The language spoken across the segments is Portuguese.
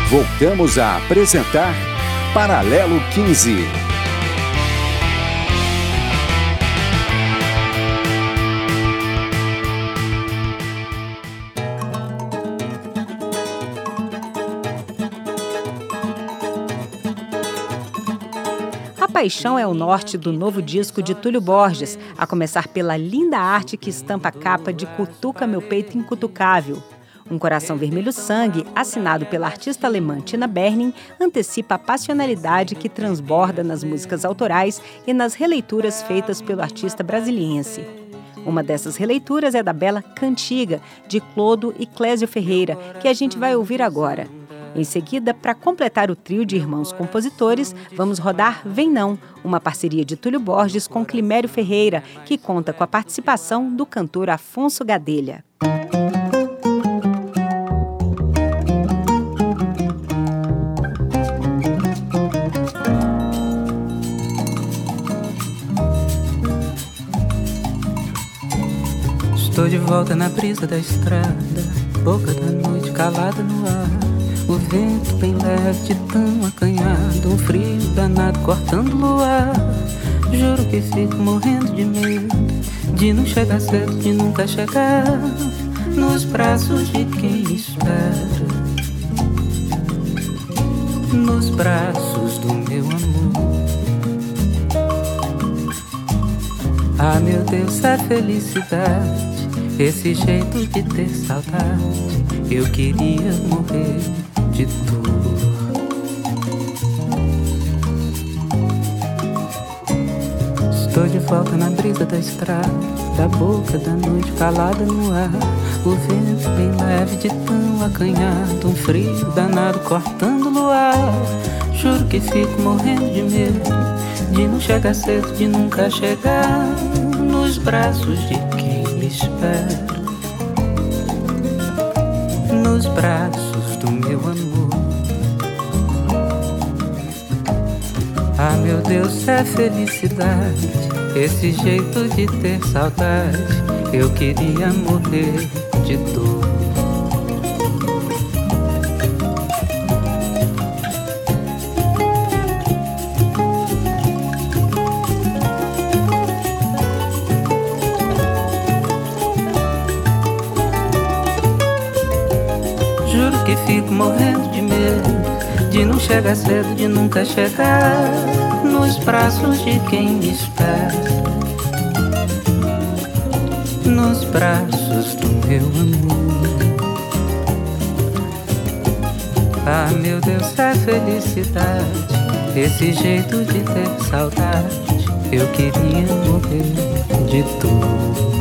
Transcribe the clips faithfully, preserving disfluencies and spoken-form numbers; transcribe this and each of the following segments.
Voltamos a apresentar Paralelo quinze. A Paixão é o norte do novo disco de Túlio Borges, a começar pela linda arte que estampa a capa de Cutuca Meu Peito Incutucável. Um Coração Vermelho Sangue, assinado pela artista alemã Tina Berning, antecipa a passionalidade que transborda nas músicas autorais e nas releituras feitas pelo artista brasiliense. Uma dessas releituras é da bela Cantiga, de Clodo e Clésio Ferreira, que a gente vai ouvir agora. Em seguida, para completar o trio de irmãos compositores, vamos rodar Vem Não, uma parceria de Túlio Borges com Climério Ferreira, que conta com a participação do cantor Afonso Gadelha. Estou de volta na brisa da estrada, boca da noite calada no ar. O vento bem leve de tão acanhado, um frio danado cortando o luar. Juro que fico morrendo de medo de não chegar cedo, de nunca chegar nos braços de quem me espera, nos braços do meu amor. Ah, meu Deus, é felicidade, esse jeito de ter saudade. Eu queria morrer de dor. Estou de volta na brisa da estrada, da boca da noite calada no ar. O vento bem leve de tão acanhado, um frio danado cortando o luar. Juro que fico morrendo de medo de não chegar cedo, de nunca chegar nos braços de quem me espera, nos braços do meu amor. Ah, meu Deus, é felicidade, esse jeito de ter saudade. Eu queria morrer de dor. Juro que fico morrendo de medo de não chegar cedo, de nunca chegar nos braços de quem me espera, nos braços do meu amor. Ah, meu Deus, é felicidade, esse jeito de ter saudade. Eu queria morrer de dor.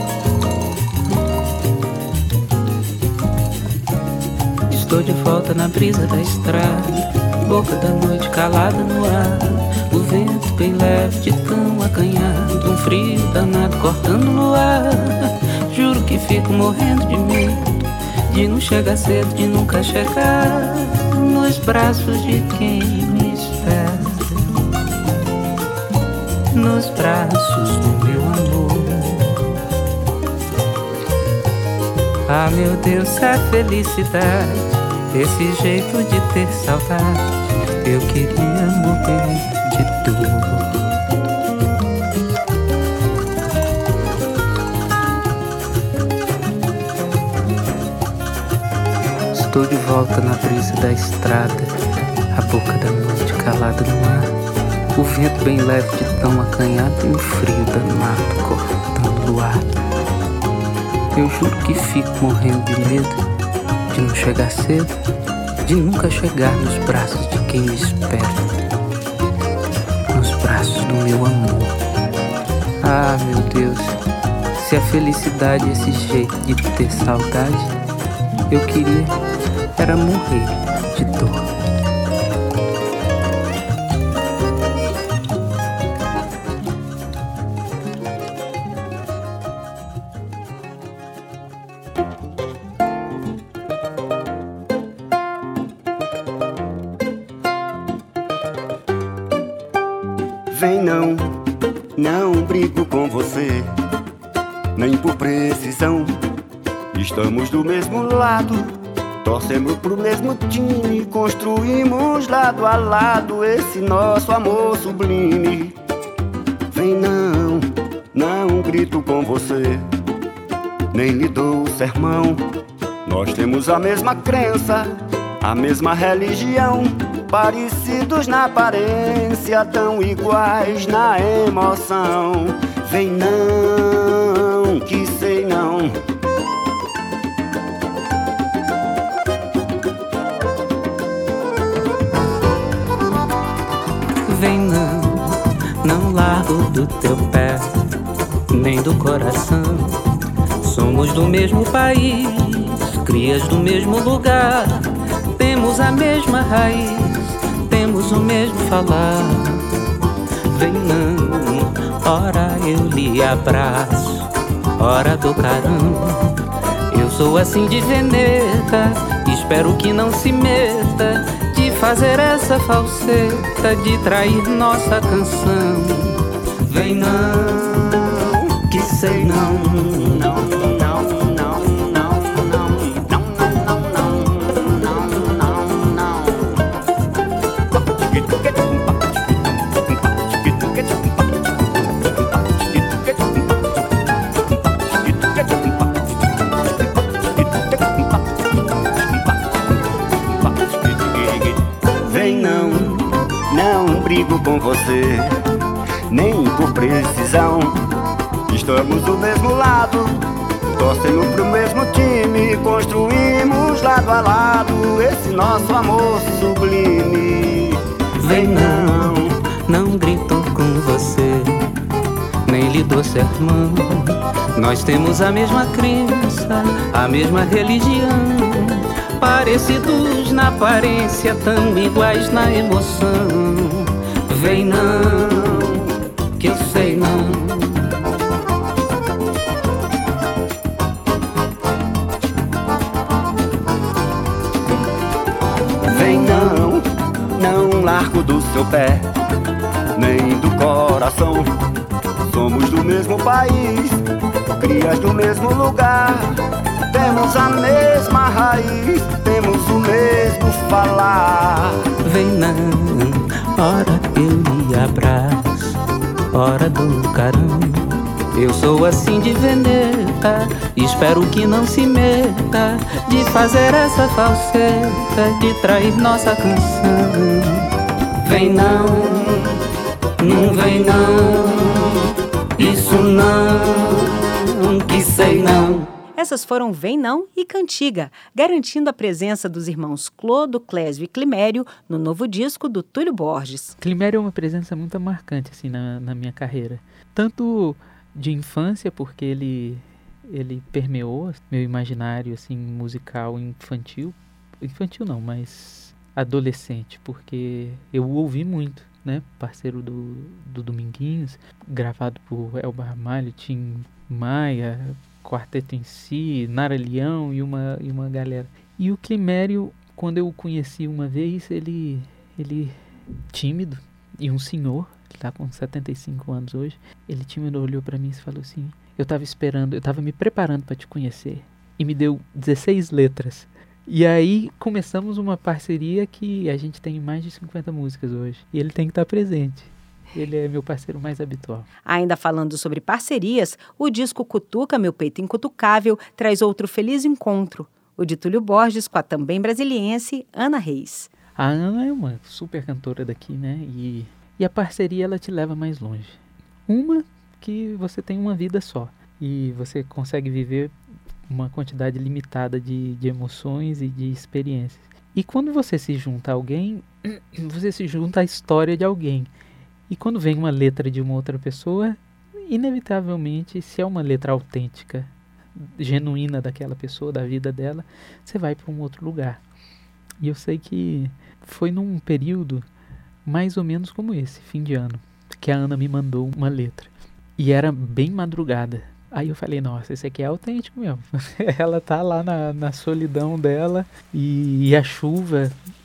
Estou de volta na brisa da estrada, boca da noite calada no ar. O vento bem leve de tão acanhado, um frio danado cortando o luar. Juro que fico morrendo de medo de não chegar cedo, de nunca chegar nos braços de quem me espera, nos braços do meu amor. Ah, meu Deus, é felicidade, esse jeito de ter saudade. Eu queria morrer de dor. Estou de volta na brisa da estrada, a boca da noite calada no ar. O vento bem leve de tão acanhado e o frio danado cortando o ar. Eu juro que fico morrendo de medo de não chegar cedo, de nunca chegar nos braços de quem me espera, nos braços do meu amor. Ah, meu Deus, se a felicidade é esse jeito de ter saudade, eu queria era morrer de dor. Vem não, não brigo com você, nem por precisão. Estamos do mesmo lado, Torcemos pro mesmo time, construímos lado a lado esse nosso amor sublime. Vem não, não grito com você, nem lhe dou sermão. Nós temos a mesma crença, a mesma religião, parecidos na aparência, tão iguais na emoção. Vem não, que sei não. Vem não, não largo do teu pé, nem do coração. Somos do mesmo país, crias do mesmo lugar. Temos a mesma raiz, temos o mesmo falar. Vem não, ora eu lhe abraço, ora do caramba. Eu sou assim de veneta, espero que não se meta de fazer essa falseta, de trair nossa canção. Vem não, que sei não, não, não, não, não, não, não, não, não, não, não. Vem não, não brigo com você, nem por precisão. Estamos do mesmo lado, torcemos pro mesmo time, construímos lado a lado esse nosso amor sublime. Vem não, não grito com você, nem lhe dou sermão. Nós temos a mesma crença, a mesma religião, parecidos na aparência, tão iguais na emoção. Vem não, que eu sei não. Vem não, não largo do seu pé, nem do coração. Somos do mesmo país, crias do mesmo lugar. Temos a mesma raiz, temos o mesmo falar. Vem não, ora eu lhe abraço, ora do caramba. Eu sou assim de veneta, espero que não se meta de fazer essa falseta, de trair nossa canção. Vem não, não vem não, isso não, que sei não. Essas foram Vem Não e Cantiga, garantindo a presença dos irmãos Clodo, Clésio e Climério no novo disco do Túlio Borges. Climério é uma presença muito marcante assim, na, na minha carreira. Tanto de infância, porque ele, ele permeou meu imaginário assim, musical infantil. Infantil não, mas adolescente, porque eu o ouvi muito, né? Parceiro do, do Dominguinhos, gravado por Elba Ramalho, Tim Maia, Quarteto em Si, Nara Leão e uma, e uma galera. E o Climério, quando eu o conheci uma vez, ele, ele tímido, e um senhor, que está com setenta e cinco anos hoje, ele tímido olhou para mim e falou assim, eu estava esperando, eu estava me preparando para te conhecer, e me deu dezesseis letras. E aí começamos uma parceria que a gente tem mais de cinquenta músicas hoje, e ele tem que estar presente. Ele é meu parceiro mais habitual. Ainda falando sobre parcerias, o disco Cutuca Meu Peito Incutucável traz outro feliz encontro, o de Túlio Borges com a também brasiliense Ana Reis. A Ana é uma super cantora daqui, né? E, e a parceria ela te leva mais longe. Uma, que você tem uma vida só e você consegue viver uma quantidade limitada de, de emoções e de experiências. E quando você se junta a alguém, você se junta à história de alguém. E quando vem uma letra de uma outra pessoa, inevitavelmente, se é uma letra autêntica, genuína daquela pessoa, da vida dela, você vai para um outro lugar. E eu sei que foi num período mais ou menos como esse, fim de ano, que a Ana me mandou uma letra. E era bem madrugada. Aí eu falei, nossa, esse aqui é autêntico mesmo. Ela tá lá na, na solidão dela e, e a chuva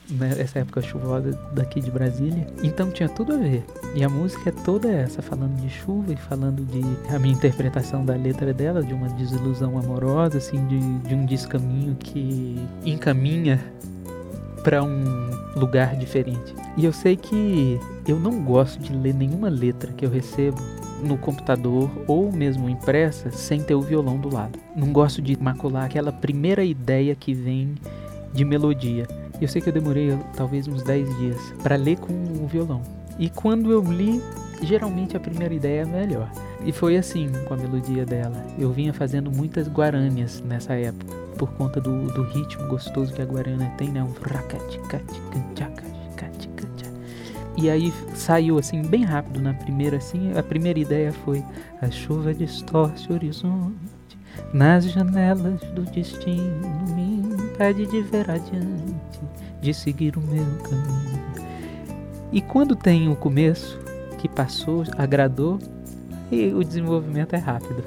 nessa época chuvosa daqui de Brasília. Então tinha tudo a ver. E a música é toda essa, falando de chuva e falando de... A minha interpretação da letra dela, de uma desilusão amorosa, assim, de, de um descaminho que encaminha para um lugar diferente. E eu sei que eu não gosto de ler nenhuma letra que eu recebo no computador ou mesmo impressa sem ter o violão do lado. Não gosto de macular aquela primeira ideia que vem de melodia. Eu sei que eu demorei talvez uns dez dias para ler com o violão. E quando eu li, geralmente a primeira ideia é melhor. E foi assim com a melodia dela. Eu vinha fazendo muitas guarânias nessa época, por conta do, do ritmo gostoso que a guarânia tem, né? Um e aí saiu assim bem rápido na primeira, assim. A primeira ideia foi: a chuva distorce o horizonte, nas janelas do destino me impede de ver adiante, de seguir o meu caminho. E quando tem o começo que passou, agradou, e o desenvolvimento é rápido.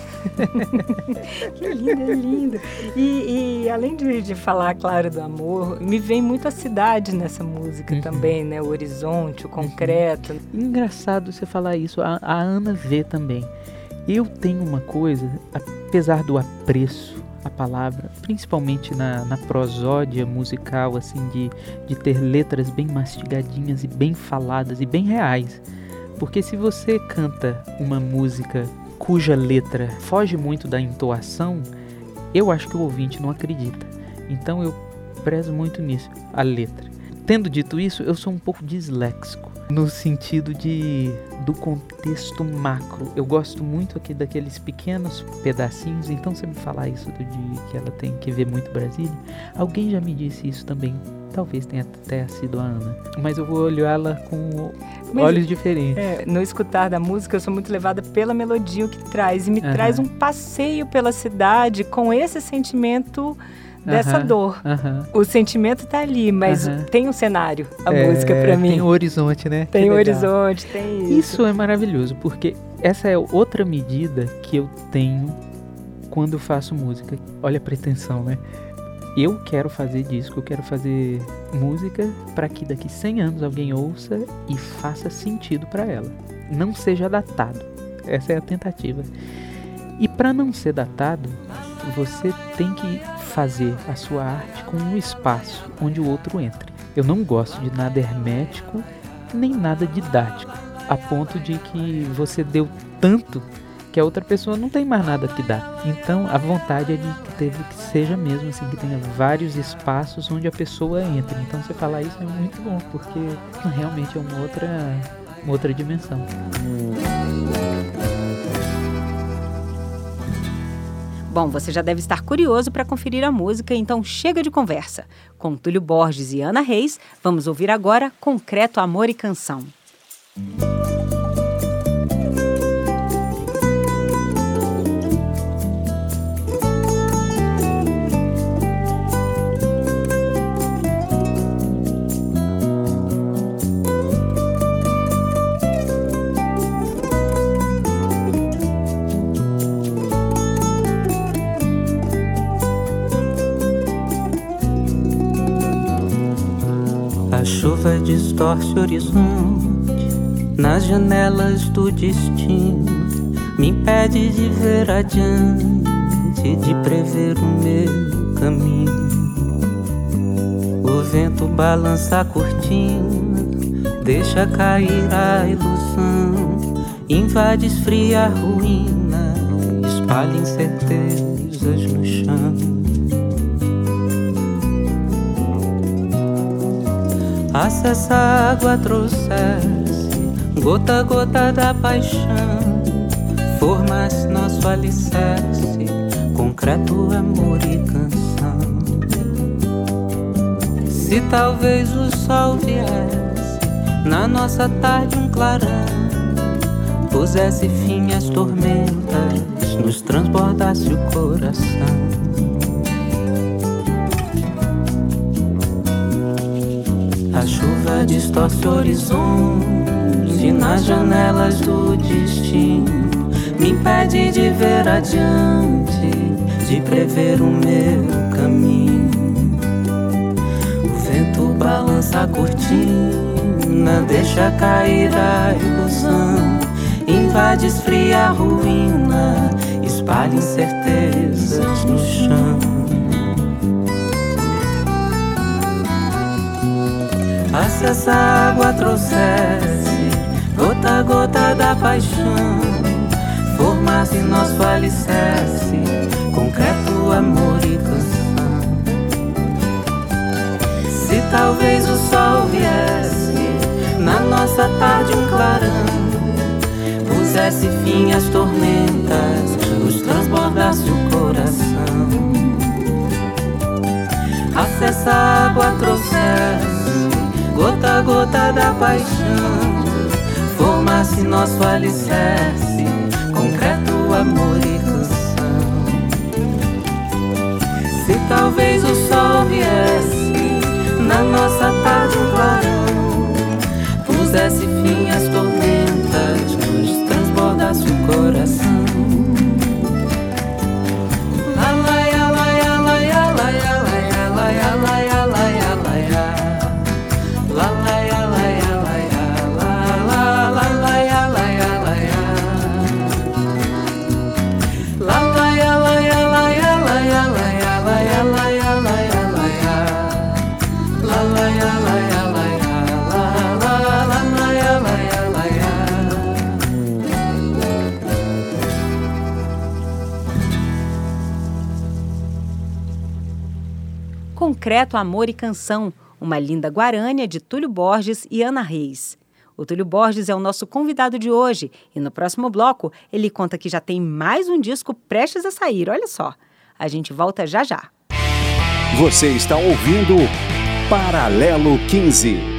Que lindo, é lindo. E, e além de, de falar, claro, do amor, me vem muito a cidade nessa música, uhum, também, né? O horizonte, o concreto. Uhum. Engraçado você falar isso. A, a Ana vê também. Eu tenho uma coisa, apesar do apreço à palavra, principalmente na, na prosódia musical, assim, de, de ter letras bem mastigadinhas e bem faladas e bem reais. Porque se você canta uma música cuja letra foge muito da entoação, eu acho que o ouvinte não acredita. Então eu prezo muito nisso, a letra. Tendo dito isso, eu sou um pouco disléxico, no sentido de, do contexto macro. Eu gosto muito aqui daqueles pequenos pedacinhos. Então, se me falar isso do de que ela tem que ver muito Brasília, alguém já me disse isso também. Talvez tenha até sido a Ana. Mas eu vou olhá-la com Mas, olhos diferentes. É, no escutar da música, eu sou muito levada pela melodia, o que traz. E me uhum. traz um passeio pela cidade com esse sentimento dessa uhum. dor. Uhum. O sentimento tá ali, mas uhum. tem um cenário, a é, música pra mim. Tem o horizonte, né? Tem o horizonte, tem isso. Isso é maravilhoso, porque essa é outra medida que eu tenho quando eu faço música. Olha a pretensão, né? Eu quero fazer disco, eu quero fazer música para que daqui cem anos alguém ouça e faça sentido para ela. Não seja datado. Essa é a tentativa. E para não ser datado, você tem que fazer a sua arte com um espaço onde o outro entre. Eu não gosto de nada hermético, nem nada didático, a ponto de que você deu tanto que a outra pessoa não tem mais nada que dar. Então, a vontade é de que, teve, que seja mesmo assim, que tenha vários espaços onde a pessoa entra. Então, você falar isso é muito bom, porque realmente é uma outra, uma outra dimensão. Bom, você já deve estar curioso para conferir a música, então chega de conversa. Com Túlio Borges e Ana Reis, vamos ouvir agora Concreto, Amor e Canção. A chuva distorce o horizonte, nas janelas do destino, me impede de ver adiante, de prever o meu caminho. O vento balança a cortina, deixa cair a ilusão, invade, esfria a ruína, espalha incertezas no chão. Acessa a água, trouxesse, gota a gota da paixão, forma-se nosso alicerce, concreto, amor e canção. Se talvez o sol viesse, na nossa tarde um clarão, pusesse fim às tormentas, nos transbordasse o coração. A chuva distorce o horizonte, nas janelas do destino, me impede de ver adiante, de prever o meu caminho. O vento balança Balança a cortina, deixa cair a ilusão. Invade, esfria a ruína, espalha incertezas no chão. Acessa a água, trouxesse gota a gota da paixão. Formasse nosso alicerce, concreto, amor e canção. Se talvez o sol viesse na nossa tarde um clarão, pusesse fim às tormentas, nos transbordasse o coração. Acessa a água, trouxesse gota a gota da paixão. Formasse nosso alicerce, concreto, amor e canção. Se talvez o sol viesse na nossa tarde um clarão, pusesse fim às tormentas, nos transbordasse o coração. Concreto, Amor e Canção, uma linda guarânia de Túlio Borges e Ana Reis. O Túlio Borges é o nosso convidado de hoje e no próximo bloco ele conta que já tem mais um disco prestes a sair, olha só. A gente volta já já. Você está ouvindo Paralelo quinze.